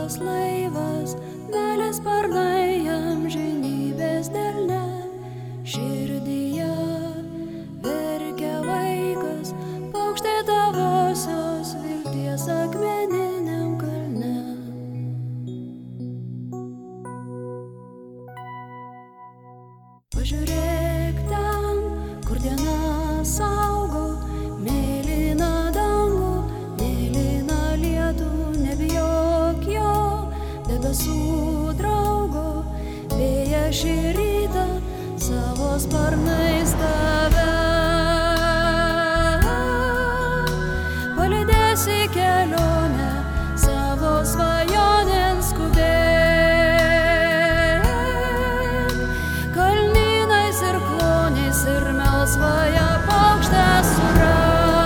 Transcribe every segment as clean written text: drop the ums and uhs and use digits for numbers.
Jūros laivas, meilės sparnai amžinybės delne. Širdyje verkia vaikas, paukštė tavosios vilties akmeniniam kalne. Pažiūrėk ten, kur diena saugo, mėlyną dangų, mėlyną lietų, nebijok jo, debesų draugo, vėjas šį rytą savo sparnais tave palydės į kelionę, savo svajonėn skubėk, kalnynais ir kloniais ir melsvąją paukštę surak.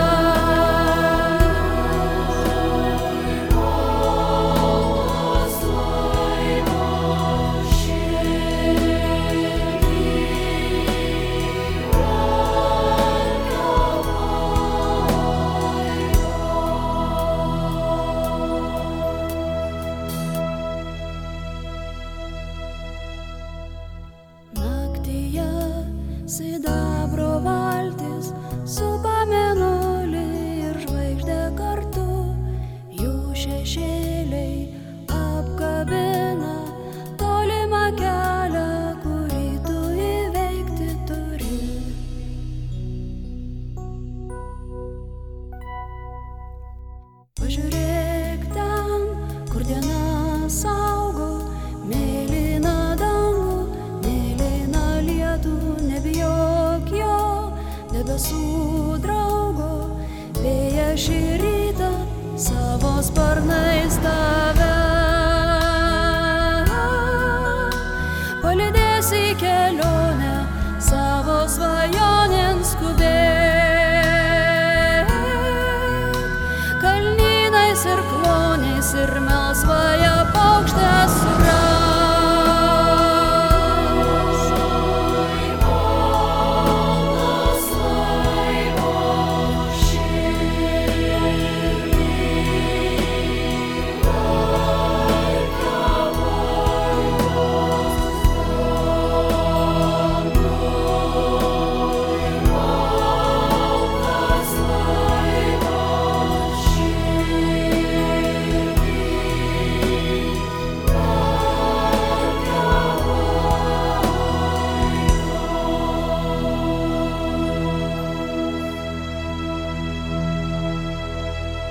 Sidabro valtis supa mėnulį ir žvaigždę kartu, jų šešėliai apkabina tolimą kelią, kurį tu įveikti turi. Pažiūrėk ten, kur diena saugo, mėlyną dangų, mėlyną lietų, nebijok jo, debesų draugo, vėjas šį rytą savo sparnais tave palydės į kelionę, savo svajonėn skubėk, kalnynais ir kloniais ir melsvąją